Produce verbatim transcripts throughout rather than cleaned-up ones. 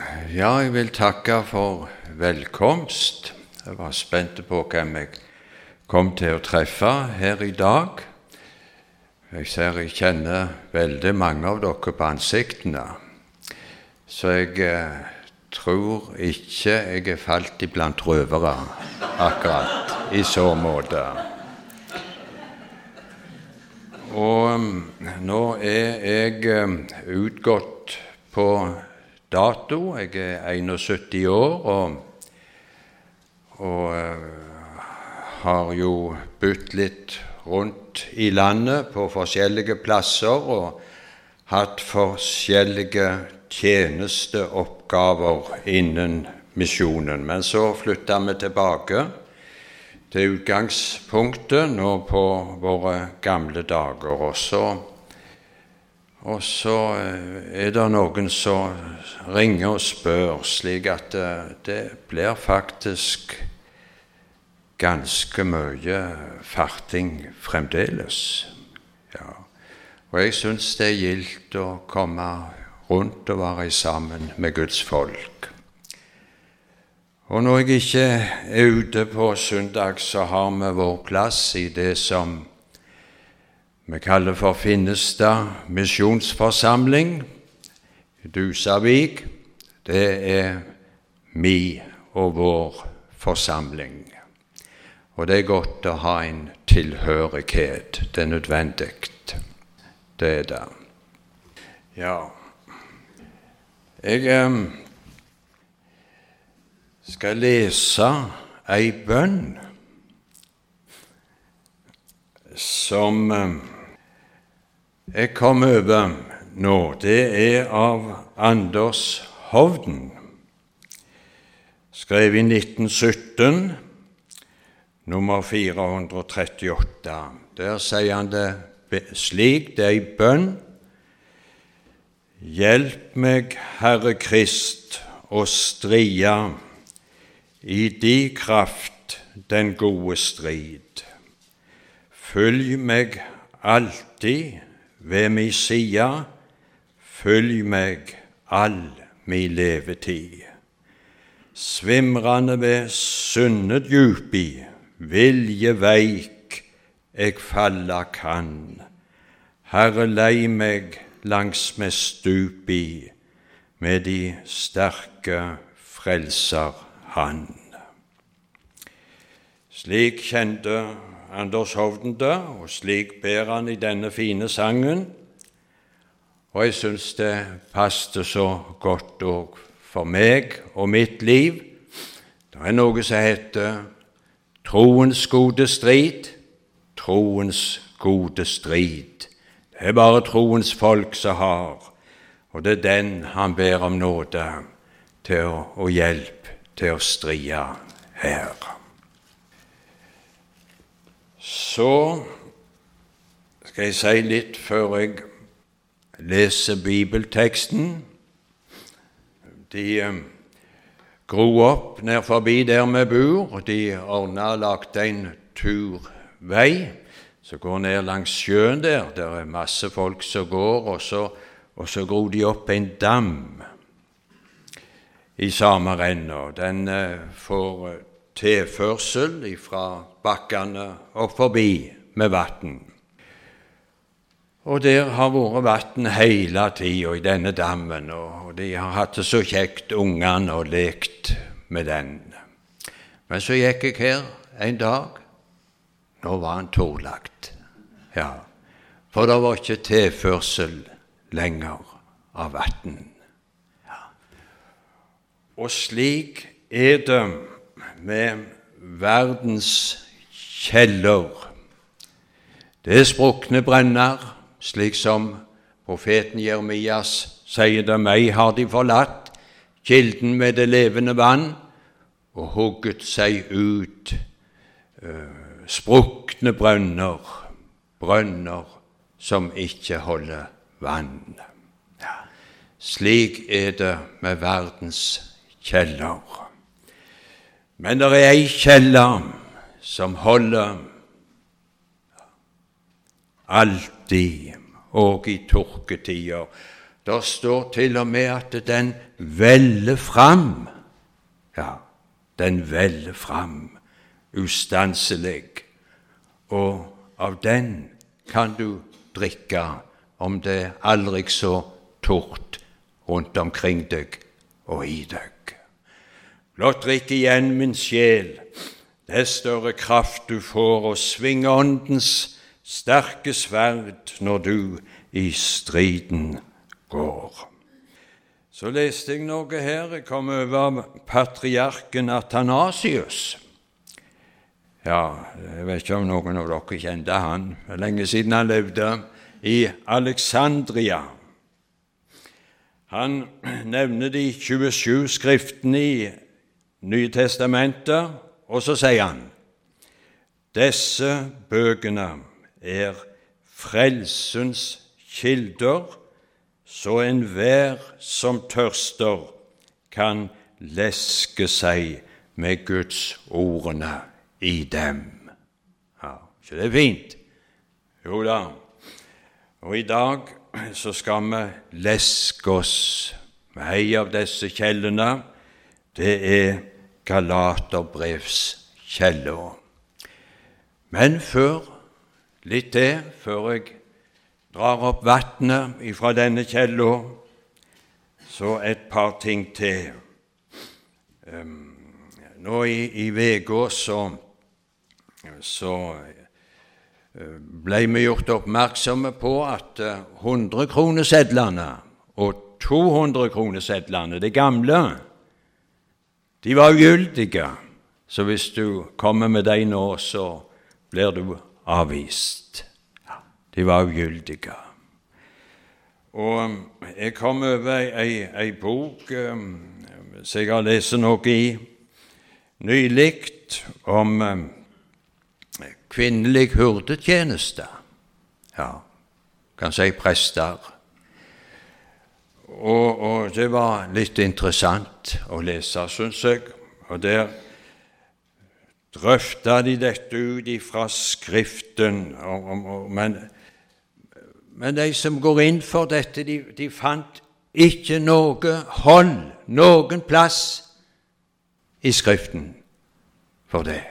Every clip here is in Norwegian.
Ja, jeg vil takke for velkomst. Jeg var spent på hvem jeg kom til å treffe her i dag. Jeg ser jeg kjenner veldig mange av dere på ansiktene, så jeg eh, tror ikke jeg er falt iblant røvere akkurat i så måte. Og nå er jeg utgått på dato. Jeg er syttién år og, og uh, har jo bytt litt rundt i landet på forskjellige plasser og hatt forskjellige tjenesteoppgaver innen misjonen. Men så flyttet vi tilbake til utgangspunktet nå på våre gamle dager. Og så, og så er det noen som ringer og spør, slik at det, det blir faktisk ganske mye farting fremdeles. Ja. Og jeg synes det er gildt å komme rundt og være sammen med Guds folk. Og når jeg ikke er ute på søndag, så har vi vår plass i det som vi kaller for Finnestad misjonsforsamling, Dusavik. Det er mi og vår forsamling. Og det er godt å ha en tilhørighet. Det er nødvendig. Det er det. Ja. Jeg eh, skal lese ei bønn som eh, jeg kom over nå. Det er av Anders Hovden, skrevet i nitten sytten, nummer fire hundre trettiåtte. Der sier han det slik, det er ei bønn: Hjelp meg, Herre Krist, å stria i di kraft den gode strid. Følg meg alltid ved mi sida, følg meg all mi levetid. Svimrande ved sundet djupi, vilje veik eg falla kan. Herre, lei meg langs med stupi, med de sterke frelser han. Slik kjente Anders Hovden det, og slik ber han i denne fine sangen. Og jeg synes det passte så godt også for meg og mitt liv. Det er noe som heter troens gode strid, troens gode strid. Det er bare troens folk som har, og det er den han ber om nåde til å, og hjelp til å strie her. Så skal jeg si litt før jeg leser bibelteksten. De eh, gro opp ned forbi der vi bor, og de ordnet og lagt en turvei som går ned langs sjøen der. Der er masse folk som går, og så, og så gro de opp en dam i samme renna. Den eh, får tilførsel fra bakkene og forbi med vatten. Og der har vært vatten hele tiden i denne dammen, og de har hatt det så kjekt, ungene, og lekt med den. Men så gikk jeg her en dag. Nå var han tårlagt. Ja, for det var ikke tilførsel lenger av vatten. Ja. Og slik er det med verdens kjeller. Det er sprukne brenner, slik som profeten Jeremias sier det: meg har de forlatt, kilden med det levende vann, og hugget seg ut uh, sprukne brønner, brønner som ikke holder vann. Ja. Slik er det med verdens kjeller. Men det er ei kjeller som holder alltid, og i tørketider. Der står til og med at den veller fram. Ja, den veller fram, ustanselig. Og av den kan du drikke om det aldri så tort rundt omkring deg og i deg. Blott drikk igjen, min sjel, dess større kraft du får, og sving åndens sterke sverd når du i striden går. Så leste jeg noe her. Jeg kom over patriarken Athanasius. Ja, jeg vet ikke om noen av dere kjente han. Det er lenge siden han levde i Alexandria. Han nevner de tjuesju skriftene i Nye testamentet, og så sier han: disse bøkene er frelsens kilder, så enhver som tørster kan leske seg med Guds ordene i dem. Ja, så det er fint. Jo da. Og i dag så skal vi leske oss med en av disse kjeldene. Det er Galaterbrevs kjelder. Men før, litt det, før jeg drar opp vattnet ifra denne kjelder, så et par ting til. Um, nå i, i veka så, så uh, ble vi gjort oppmerksomme på at uh, hundre-kronesedlene og to hundre-kronesedlene, det gamle, de var ugyldige. Så hvis du kommer med deg nå, så blir du avvist. Ja, de var ugyldige. Og jeg kom over ei, ei bok um, som jeg har lest noe i nylig, om um, kvinnelig hurdetjeneste. Ja, kan si prester. Og, og det var litt interessant å lese, synes jeg. Og der drøfta de dette ut ifra Skriften. Og, og, og, men, men de som går inn for dette, de, de fant ikke noe hold, noen plass i Skriften for det.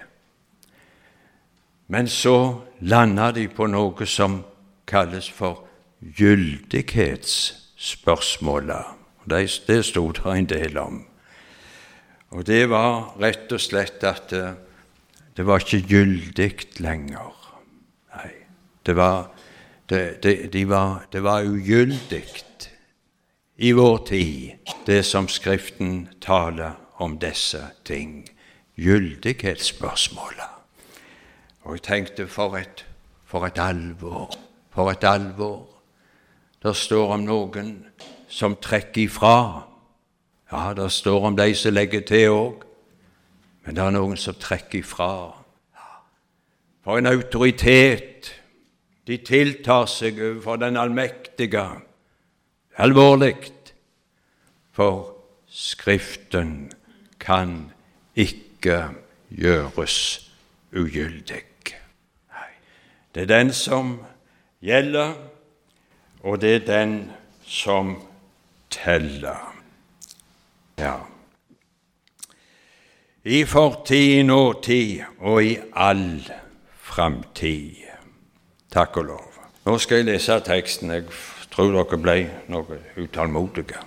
Men så landa de på noe som kalles for gyldighetsspørsmålet. Det, det stod det en del om. Og det var rett og slett at det, det var ikke gyldig lenger. Nei, det var, det, det, de var, det var ugyldig i vår tid, det som Skriften taler om disse ting. Gyldighetsspørsmålet. Og jeg tenkte, for et, for et alvor, for et alvor. Det står om noen som trekker ifra. Ja, det står om de som legger til også. Men det er noen som trekker ifra. For en autoritet de tiltar seg over den allmektige. Alvorlig. For Skriften kan ikke gjøres ugyldig. Nei, det er den som gjelder, og det er den som teller. Ja. I fortid, i nåtid og i all framtid. Takk og lov. Nå skal jeg lese teksten. Jeg tror dere ble noe utålmodige.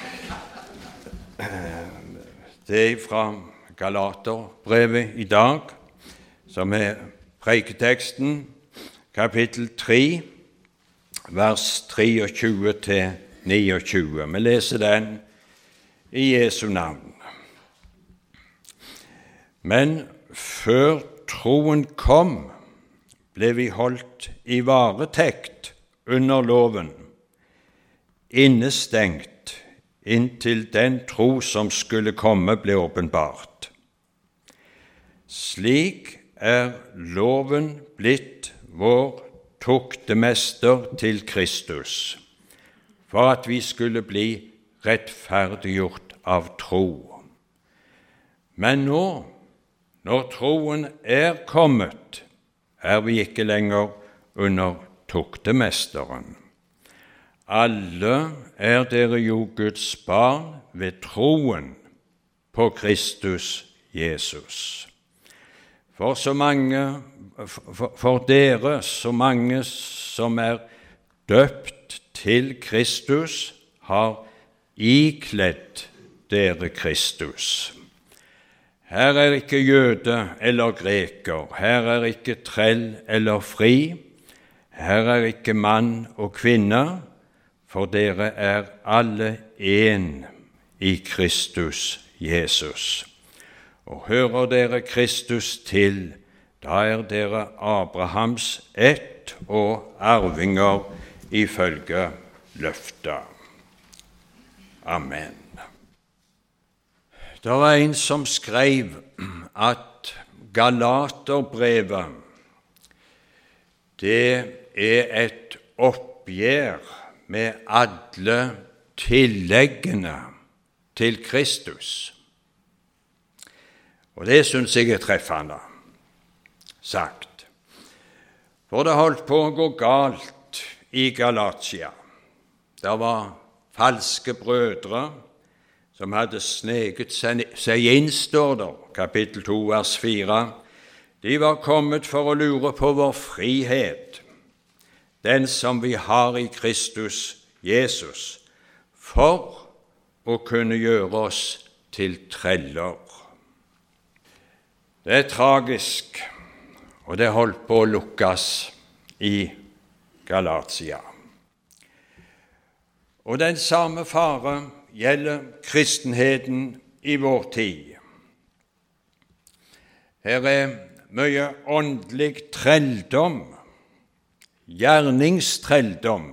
Det er fra Galaterbrevet i dag, som er preiketeksten, kapittel tre, vers treogtjue til niogtjue. Vi leser den i Jesu navn. Men før troen kom, ble vi holdt i varetekt under loven, innestengt inntil den tro som skulle komme ble åpenbart. Slik er loven blitt vår tuktemester til Kristus, for at vi skulle bli rettferdiggjort av tro. Men nå, når troen er kommet, er vi ikke lenger under tuktemesteren. alle er dere jo Guds barn ved troen på Kristus Jesus. For så mange, for, for dere, så mange som er døpt til Kristus, har ikledd dere Kristus. Her er ikke jøde eller greker, her er ikke trell eller fri, her er ikke mann og kvinne, for dere er alle én i Kristus Jesus. Og hører dere Kristus til, da er dere Abrahams ett og arvinger ifølge løftet. Amen. Det var en som skrev at Galaterbrevet, det er et oppgjør med alle tilleggene til Kristus. Og det synes jeg er treffende sagt. For det holdt på å gå galt i Galatia. Det var falske brødre som hadde sneket seg inn, står det, kapittel to, vers fire. De var kommet for å lure på vår frihet, den som vi har i Kristus Jesus, for å kunne gjøre oss til treller. Det er tragisk, og det holdt på å lukkes i Galatia. Og den samme fare gjelder kristenheten i vår tid. Her er mye åndelig trelldom, gjerningstrelldom,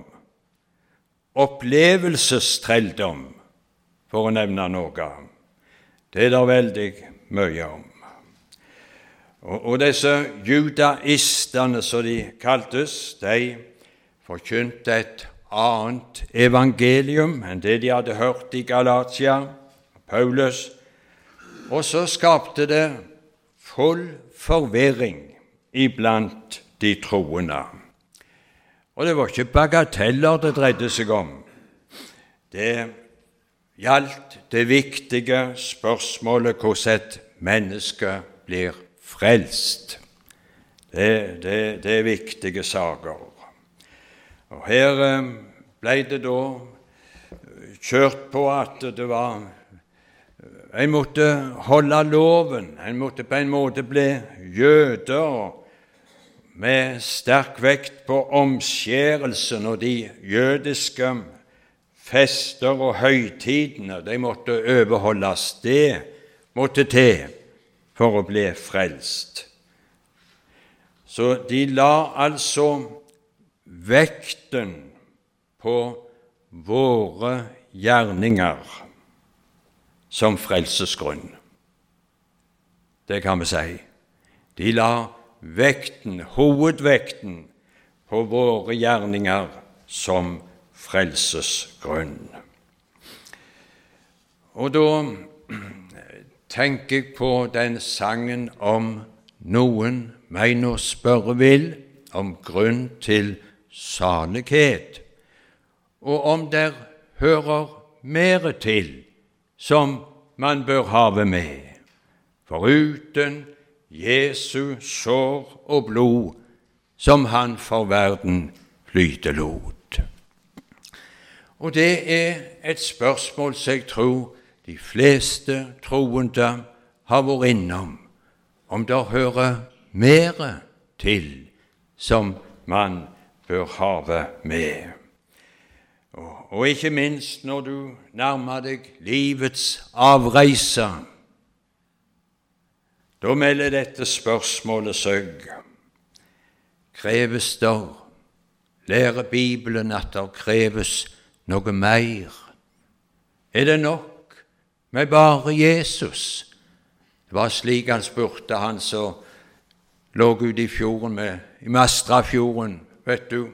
opplevelsestrelldom, for å nevne noe. Det er det veldig mye om. Og, og disse judaistene, som de kaltes, de forkynte et annet evangelium enn det de hadde hørt i Galatia, Paulus, og så skapte det full forvirring iblant de troende. Og det var ikke bagateller det dreide seg om. Det gjaldt det viktige spørsmålet hvordan et menneske blir frelst. Det, det, det er viktige saker. Og her ble det da kjørt på at det var en måtte holde loven, en måtte på en måte bli jøde, med sterk vekt på omskjærelsen og de jødiske fester og høytidene. De måtte overholdes. Det måtte til for å bli frelst. Så de la altså vekten på våre gjerninger som frelsesgrunn. Det kan vi si. De la vekten, hovedvekten, på våre gjerninger som frelsesgrunn. Og da tenker jeg på den sangen om noen meg nå spørre vil, om grunn til salighet, og om der hører mere til som man bør have med, foruten Jesu sår og blod, som han for verden flyte lot. Og det er et spørsmål som jeg tror de fleste troende har vært innom, om det hører mere til som man bør have med. Og, og ikke minst når du nærmer deg livets avreise, da melder dette spørsmålet seg. Kreves det, lærer Bibelen at det kreves noe mer? Er det nok med bare Jesus? Det var slik han spurte han som lå ut i fjorden med, i Mastrafjorden, vet du.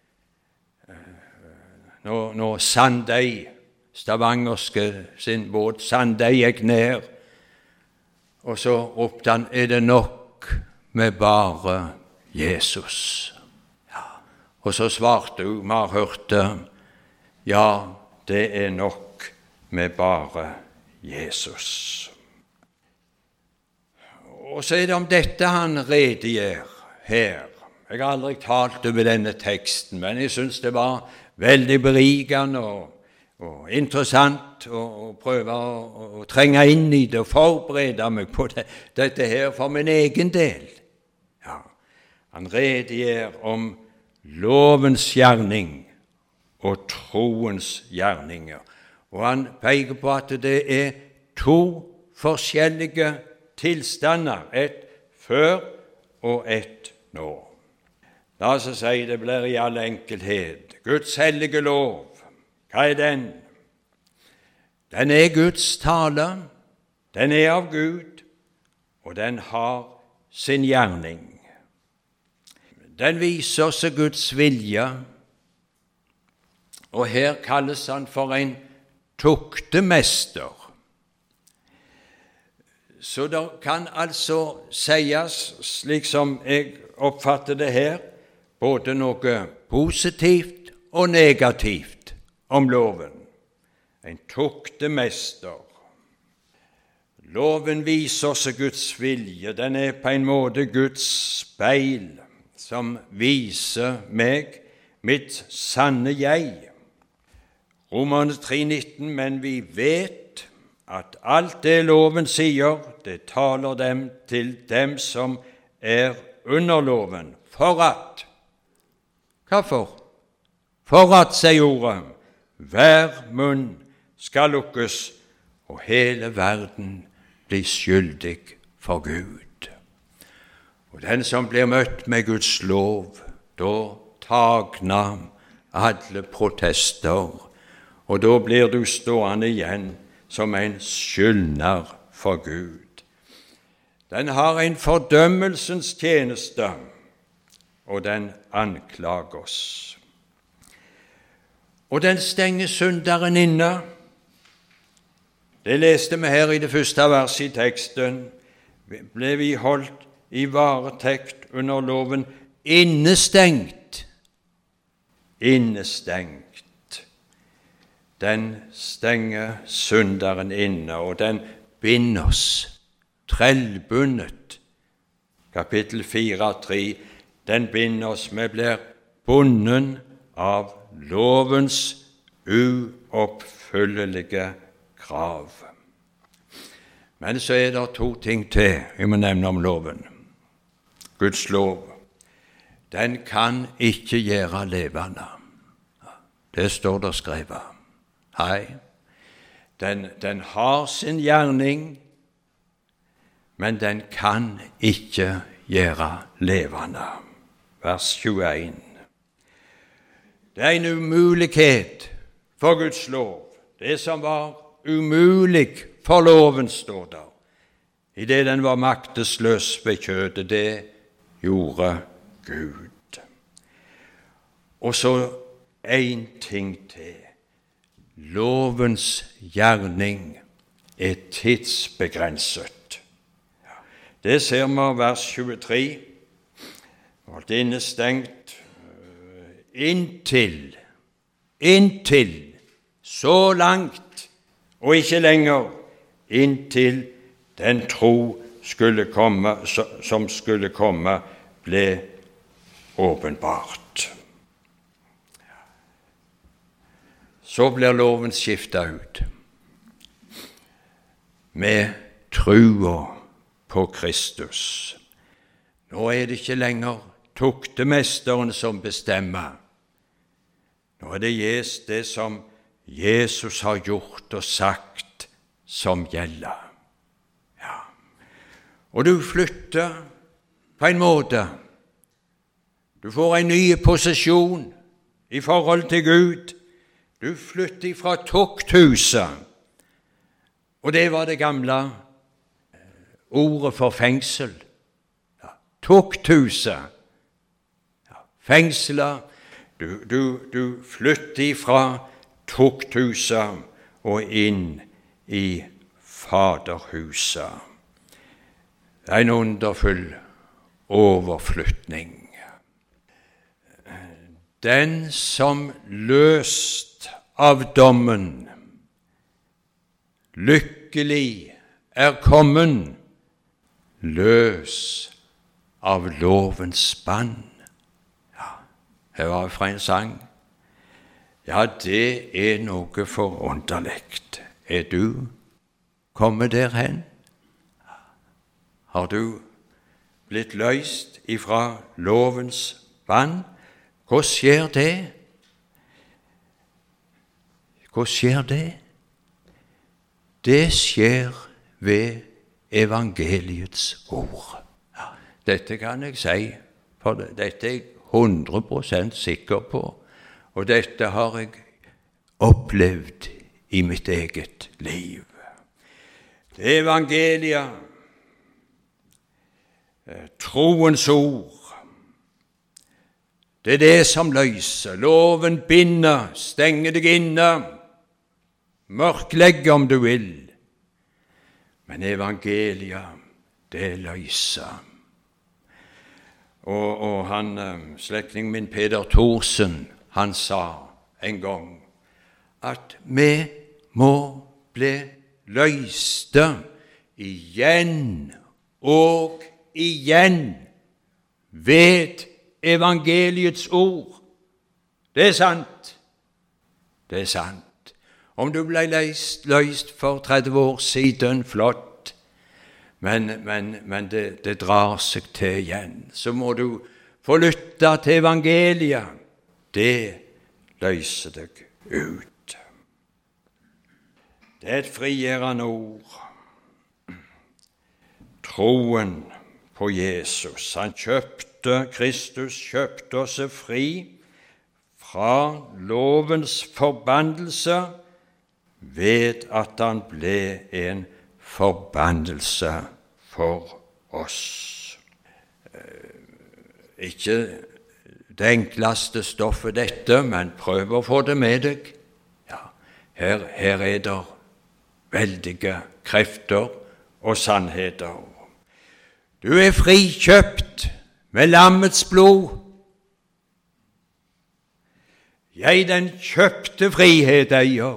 Når, når Sandøy, stavangerske sin båt, Sandøy gikk ned, og så ropte han, er det nok med bare Jesus? Ja. Og så svarte hun, vi har hørt det, ja, det er nok med bare Jesus. Og så er det om dette han redegjør her. Jeg har aldri talt over denne teksten, men jeg synes det var veldig berikende og, og interessant å, å prøve å, å trenge inn i det og forberede meg på det, dette her for min egen del. Ja, han redegjør om lovens gjerning og troens gjerninger. Og han peker på at det er to forskjellige tilstander, et før og et nå. La oss si det blir i all enkelhet. Guds hellige lov, hva er den? Den er Guds tale, den er av Gud, og den har sin gjerning. Den viser oss Guds vilje, og her kalles han for en tuktemester. Så det kan altså sies, slik som jeg oppfatter det her, både noe positivt og negativt om loven. En tuktemester. Loven viser oss Guds vilje. Den er på en måte Guds speil, som viser meg mitt sanne jeg. Romerne tre nitten, men vi vet at alt det loven sier, det taler dem til dem som er under loven, for at, hva for? For at, sier ordet, hver munn skal lukkes, og hele verden blir skyldig for Gud. Og den som blir møtt med Guds lov, da tagner alle protester, og da blir du stående igjen som en skyldner for Gud. Den har en fordømmelsens tjeneste, og den anklager oss. Og den stenger synderen inne. Det leste vi her i det første verset i teksten. Ble vi holdt i varetekt under loven, innestengt. Innestengt. Den stenger synderen inne, og den binder oss, trellbundet. Kapittel fire tre, den binder oss, vi blir bunden av lovens uoppfyllelige krav. Men så er det to ting til vi må nevne om loven. Guds lov, den kan ikke gjøre levende. Det står der skrevet. Nei, den, den har sin gjerning, men den kan ikke gjøre levende. Vers tjueen. Det er en umulighet for Guds lov. Det som var umulig for loven, står der. I det den var maktesløs ved kjødet, det gjorde Gud. Og så en ting til. Lovens gjerning er tidsbegrenset. Det ser vi av vers tjuetre. Holdt innestengt inntil, inntil, så langt, og ikke lenger, inntil den tro skulle komme, som skulle komme, ble åpenbart. Så blir loven skiftet ut med trua på Kristus. Nå er det ikke lenger tuktemesteren som bestemmer. Nå er det det som Jesus har gjort og sagt som gjelder. Ja. Og du flytter på en måte. Du får en ny posisjon i forhold til Gud. Du flytter fra tukthuset, og det var det gamle ordet for fengsel. Ja, tukthuset, ja, fengslet. Du, du, du flytter fra tukthuset og inn i Faderhuset. Det er en underfull overflytning. Den som løst av dommen. Lykkelig er kommen, løs av lovens spann. Ja, her var fra en sang. Ja, det er noe forunderligt. Er du kommet derhen? Har du blitt løst ifra lovens bann? Hva skjer det? Hva skjer det? Det skjer ved evangeliets ord. Ja, dette kan jeg si, for dette er jeg hundre prosent sikker på, og dette har jeg opplevd i mitt eget liv. Det er evangeliet, troens ord. Det er det som løser. Loven binder, stenger deg inne, mørklegger om du vil. Men evangeliet, det løser. Og, og han, slektningen min Peder Thorsen, han sa en gang at vi må bli løste igjen og igjen ved evangeliets ord. Det er sant. Det er sant. Om du ble løst, løst for tretti år siden, flott, men, men, men det, det drar seg til igjen. Så må du få lytte til evangeliet. Det løser deg ut. Det er et frigjørende ord. Troen på Jesus. Han kjøpte, Kristus kjøpte oss fri fra lovens forbannelse ved at han ble en forbannelse for oss. Ikke det enkleste stoffet dette, men prøv å få det med deg. Ja, her, her er det veldige krefter og sannheter. Du er frikjøpt med lammets blod. Jeg den kjøpte frihet eier.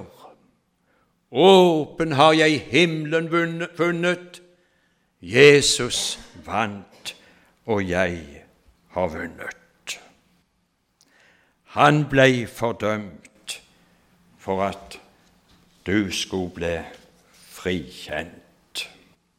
Åpen har jeg himmelen funnet. Jesus vant, og jeg har vunnet. Han ble fordømt for at du skulle bli frikjent.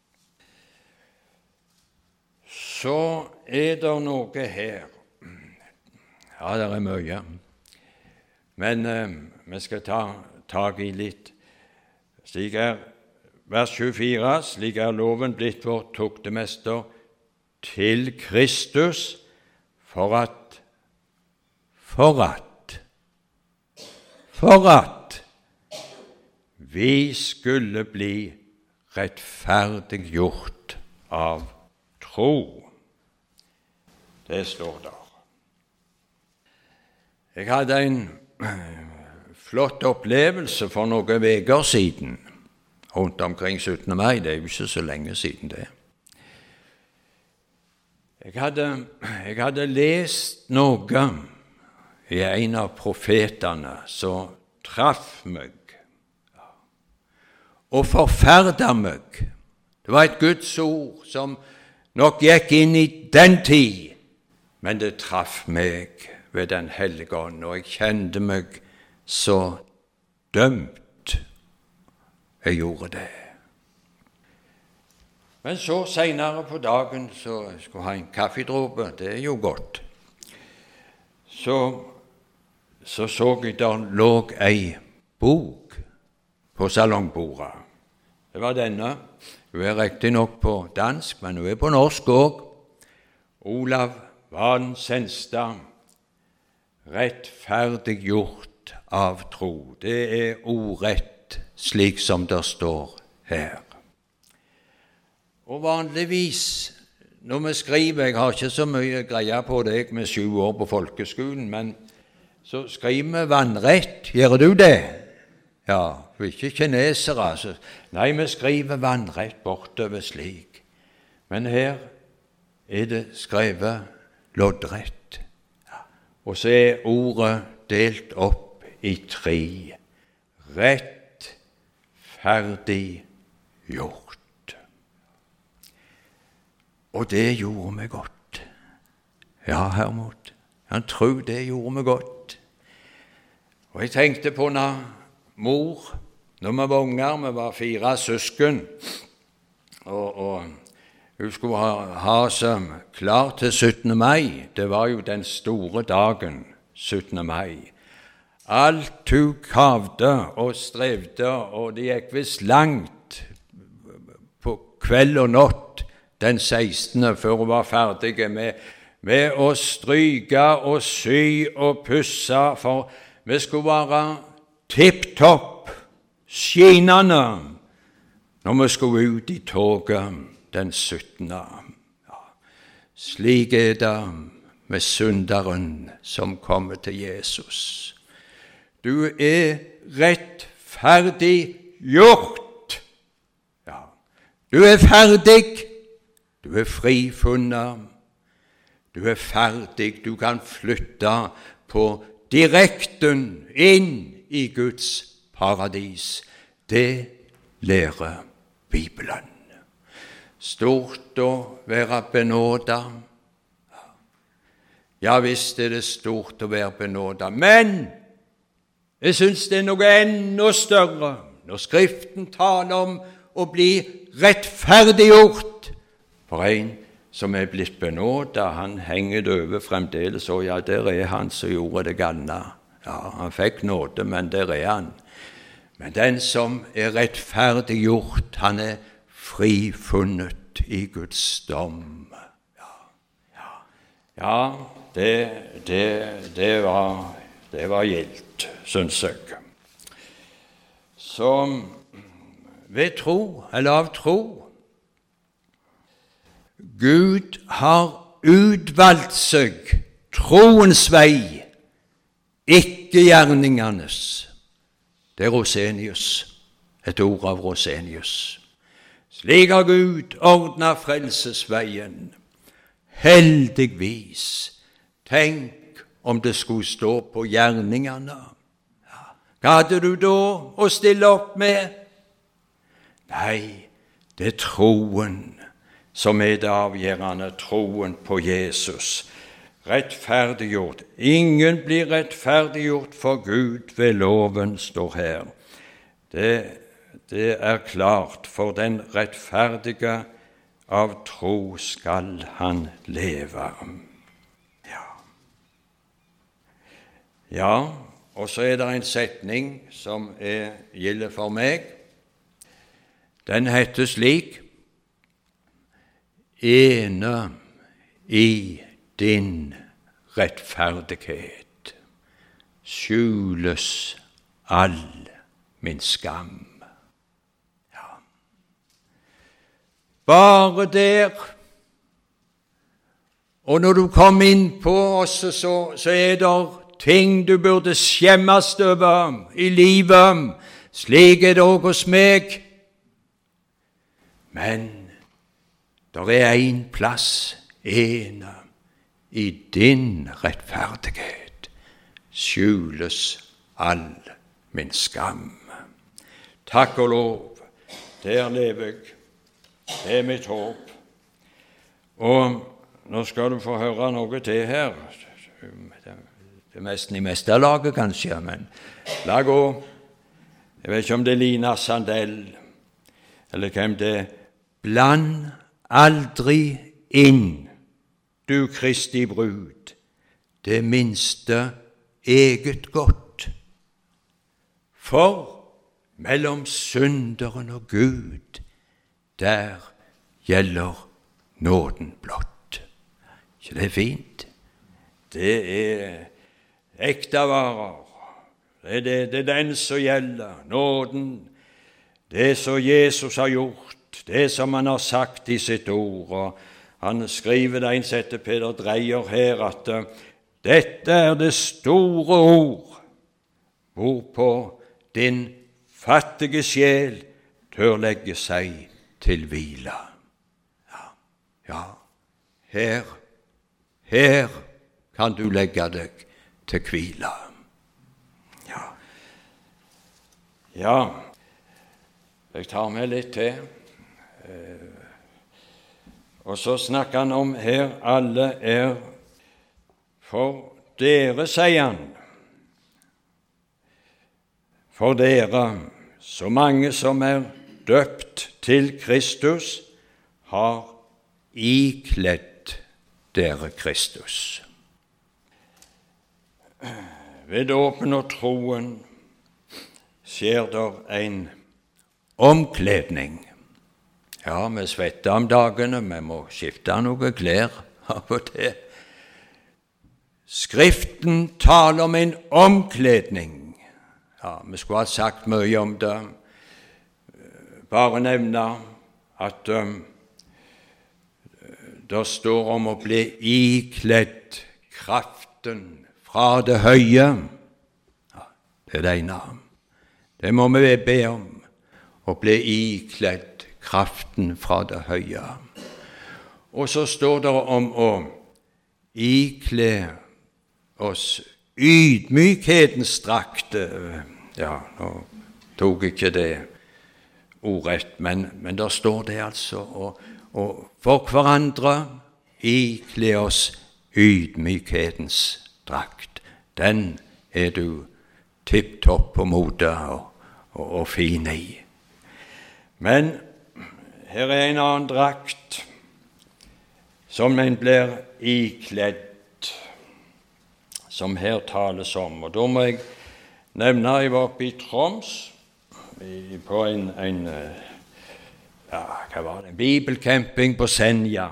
Så er det noe her. Ja, det er mye. Men eh, vi skal ta tag i litt. Slik er vers tjuefire, slik er loven blitt vår tuktemester til Kristus, for at, for at, for at vi skulle bli rettferdiggjort av tro. Det står der. Jeg hadde en flott opplevelse for noen veker siden, rundt omkring syttende mai, det er jo ikke så lenge siden det. Jeg hadde, jeg hadde lest noe i en av profetene som traff meg og forferdet meg. Det var et Guds ord som nok gikk inn i den tid, men det traff meg ved den hellige ånd, og jeg kjente meg så dømt jeg gjorde det. Men så senere på dagen så skulle jeg ha en kaffedråpe, det er jo godt. Så så, så jeg der lå ei bok på salongbordet. Det var denne. Hun er riktig nok på dansk, men hun er på norsk også. Olav Vaden Senstad, rettferdiggjort av tro. Det er ordrett slik som det står her. Og vanligvis, når vi skriver, jeg har ikke så mye greie på det med sju år på folkeskolen, men så skriver vi vannrett. Gjør du det? Ja, vi er ikke kinesere. Altså. Nei, vi skriver vannrett bortover slik. Men her er det skrevet loddrett. Og så er ordet delt opp i tre rettferdiggjort. Og det gjorde meg godt. Ja, Hermod, han tror det gjorde meg godt. Og jeg tenkte på når mor, når vi var unger, vi var fire søsken, og, og hun skulle ha, ha seg klar til syttende mai. Det var jo den store dagen, syttende mai. Alt hun kavde og strevde, og det gikk visst langt på kveld og natt den sekstende før hun var ferdig med, med å stryke og sy og pusse, for vi skulle være tipp-topp, skinende, når vi skulle ut i toget den syttende. Ja, slik er det med synderen som kommer til Jesus. Du er rettferdiggjort. Ja, du er ferdig. Du er frifunnet. Du er ferdig. Du kan flytte på direkten inn i Guds paradis. Det lærer Bibelen. Stort å være benådet. Ja, visst er det stort å være benådet, men jeg synes det er noe enda større når Skriften taler om å bli rettferdiggjort. For en som er blitt benådet, han henger det over fremdeles, og ja, der er han som gjorde det galne. Ja, han fikk nåde, men der er han. Men den som er rettferdiggjort, han er frifunnet i Guds dom. Ja, ja, ja det, det, det var, det var gildt, synes jeg. Så ved tro, eller av tro, Gud har utvalgt seg troens vei, ikke gjerningernes. Det er Rosenius, et ord av Rosenius. Slik har Gud ordnet frelsesveien. Heldigvis. Tenk om det skulle stå på gjerningene. Hva hadde du da å stille opp med? Nei, det er troen som er det avgjørende, troen på Jesus. Rettferdiggjort. Ingen blir rettferdiggjort for Gud ved loven, står her. Det, det er klart, for den rettferdige av tro skal han leve. Ja. Ja, og så er det en setning som er gjelder for meg. Den heter slik: ene i din rettferdighet skjules all min skam. Ja. Bare der, og når du kommer inn på oss, så, så er det ting du burde skjemmes over i livet. Slik er det også hos meg. Men der er en plass, ene, i din rettferdighet skjules all min skam. Takk og lov, der lever jeg, det er mitt håp. Og nå skal du få høre noe til her. Det er mest i mesterlaget kanskje, men la gå. Jeg vet ikke om det er Lina Sandell, eller hvem det er. Bland aldri inn, du Kristi brud, det minste eget godt. For mellom synderen og Gud, der gjelder nåden blott. Ikke det er fint? Det er ekte varer. Det er, det, det er den som gjelder, nåden. Det som Jesus har gjort, det som han har sagt i sitt ord. Og han skriver det en som heter Peder Dreyer her, at uh, dette er det store ord, hvorpå din fattige sjel tør legge seg til hvile. Ja, ja, her, her kan du legge deg til hvile. Ja, Ja, jeg tar med litt til. Og så snakker han om her, alle er for dere, sier han. For dere, så mange som er døpt til Kristus, har ikledd dere Kristus. Ved dåpen og troen skjer der en omkledning. Ja, vi svetter om dagene, vi må skifte noen klær av og til. Skriften taler om en omkledning. Ja, vi skulle ha sagt mye om det. Bare nevne at um, det står om å bli ikledd kraften fra det høye. Ja, det er det ene. Det må vi be om, å bli ikledd kraften fra det høye. Og så står det om å ikle oss ydmykhetens drakt. Ja, nå tok jeg ikke det ordrett, men, men der står det altså, og, og for hverandre ikle oss ydmykhetens drakt. Den er du tipp-topp på mote og, og, og fin i. Men her er en annen drakt som en blir ikledd, som her tales om. Og da må jeg nevne, jeg var oppe i Troms i, på en, en ja, hva var det, en bibelcamping på Senja.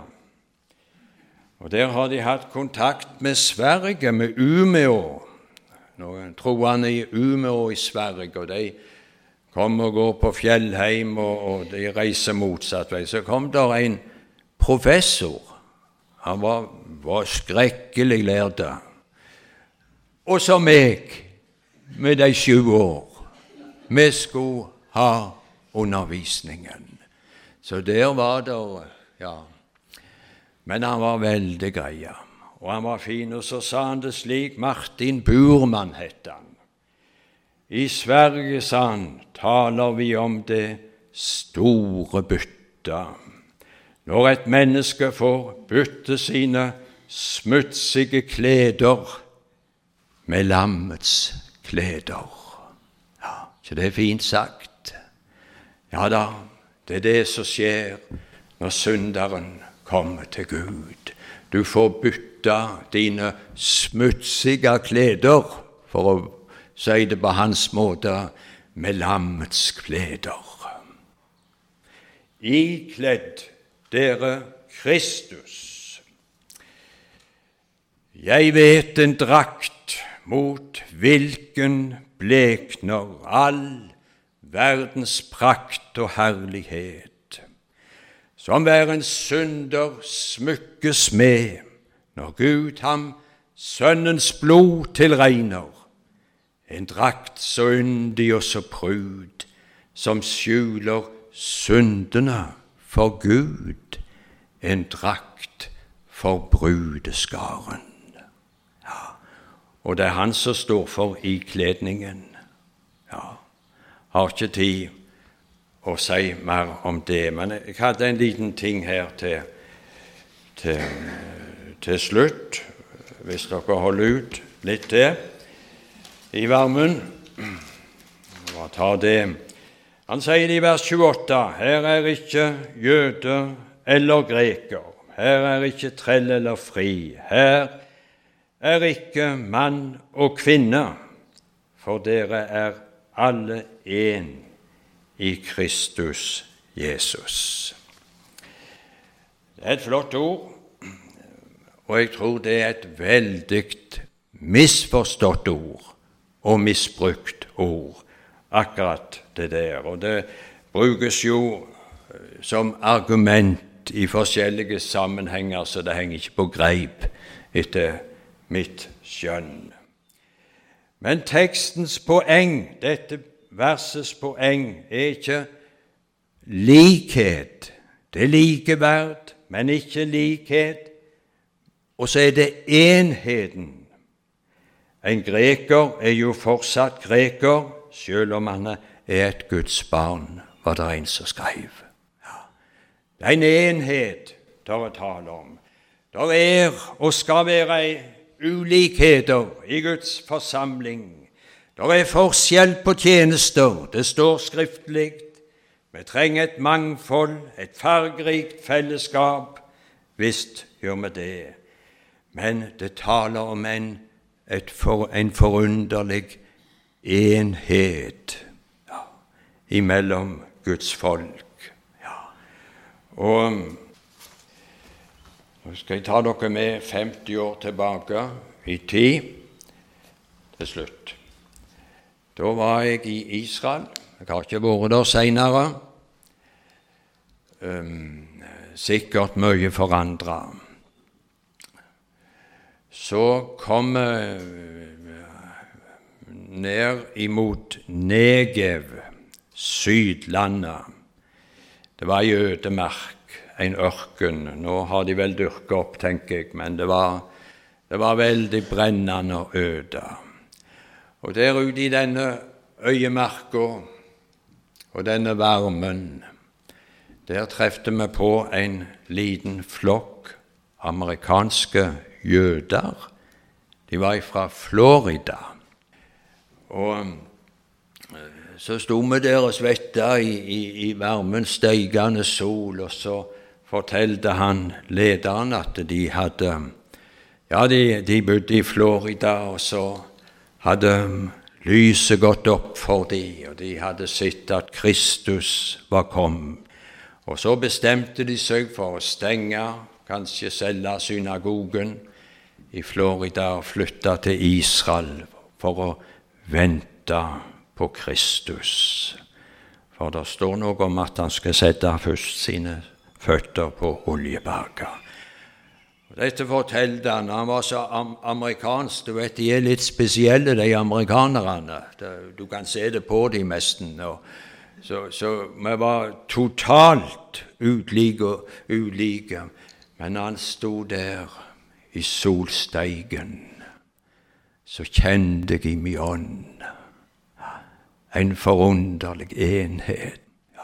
Og der har de hatt kontakt med Sverige, med Umeå. Noen troende i Umeå i Sverige, og de kommer og går på Fjellheim, og, og de reiser motsatt vei. Så kom der en professor. Han var, var skrekkelig lærd. Og så meg, med de sju år, vi skulle ha undervisningen. Så der var det, ja. Men han var veldig grei, og han var fin, og så sa han det slik, Martin Burman het han. I Sverige, sa han, taler vi om det store byttet. Når et menneske får bytte sine smutsige kleder med lammets kleder. Ja, så det er fint sagt. Ja da, det er det som skjer når synderen kommer til Gud. Du får bytte dine smutsige kleder, for å si det på hans måte, med lammets kleder. Ikledd dere Kristus. Jeg vet en drakt mot hvilken blekner all verdens prakt og herlighet, som hver en synder smykkes med, når Gud ham sønnens blod tilregner, en drakt så yndig og så prud, som skjuler syndene for Gud, en drakt for brudeskaren. Ja, og det er han som står for ikledningen. Ja, har ikke tid å si mer om det, men jeg hadde en liten ting her til, til, til slutt, hvis dere holder ut litt til i varmen. Hva tar det? Han sier i vers tjueåtte, her er ikke jøde eller greker, her er ikke trell eller fri, her er ikke mann og kvinne, for dere er alle en i Kristus Jesus. Det er et flott ord, og jeg tror det er et veldig misforstått ord og misbrukt ord, akkurat det der. Og det brukes jo som argument i forskjellige sammenhenger, så det henger ikke på greip etter mitt skjønn. Men tekstens poeng, dette versets poeng, er ikke likhet. Det er likeverd, men ikke likhet. Og så er det enheten. En greker er jo fortsatt greker, selv om han er er et Guds barn, var det en som skrev. Ja. Det er en enhet der å tale om. Der er og skal være ulikheter i Guds forsamling. Der er forskjell på tjenester, det står skriftlig. Vi trenger et mangfold, et fargerikt fellesskap. Visst gjør vi det. Men det taler om en, et for, en forunderlig enhet ja, imellom Guds folk. Ja. Og nå skal jeg ta dere med femti år tilbake i tid til slutt. Da var jeg i Israel. Jeg har ikke vært der senere. Um, sikkert mye forandret. Så kom jeg ned imot Negev, Sydlandet. Det var en ødemark, en ørken. Nå har de vel dyrket opp, tenker jeg, men det var, det var veldig brennende og øde. Og der ute i denne øyemarka og denne varmen, der trefte vi på en liten flokk amerikanske jøder. De var fra Florida. Og så stod vi der og svetta i, i, i varmen, steigende sol, og så fortalte han lederen at de hadde, ja, de, de bodde i Florida, og så hadde lyset gått opp for dem, og de hadde sett at Kristus var kommet. Og så bestemte de seg for å stenge, kanskje selge synagogen i Florida og flytte til Israel for å vente på Kristus. For det står noe om at han skal sette først sine føtter på oljebaker. Dette fortalte han, han var så am- amerikansk, du vet, de er litt spesielle, de amerikanerne. Du kan se det på dem nesten. Så, så vi var totalt ulike, ulike. Men han stod der i solsteigen, så kjente jeg i min ånd en forunderlig enhet.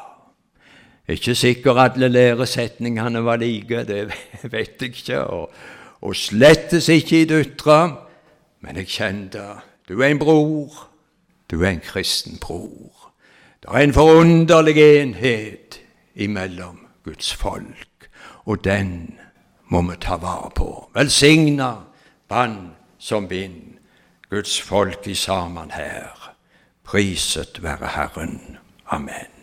Ikke sikkert alle læresetningene var like, det vet jeg ikke, og, og slettes ikke i døtre, men jeg kjente, du er en bror, du er en kristen bror. Det er en forunderlig enhet imellom Guds folk, og den må vi ta vare på. Velsigna bann som bind, Guds folk i sammen her. Priset være Herren. Amen.